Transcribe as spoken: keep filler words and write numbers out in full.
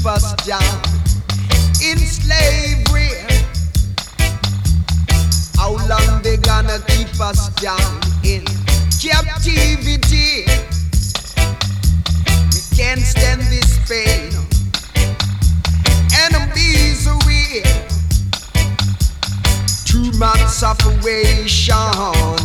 us down in slavery. How long they gonna keep us down in captivity? We can't stand this pain. Enemies away. Too much separation.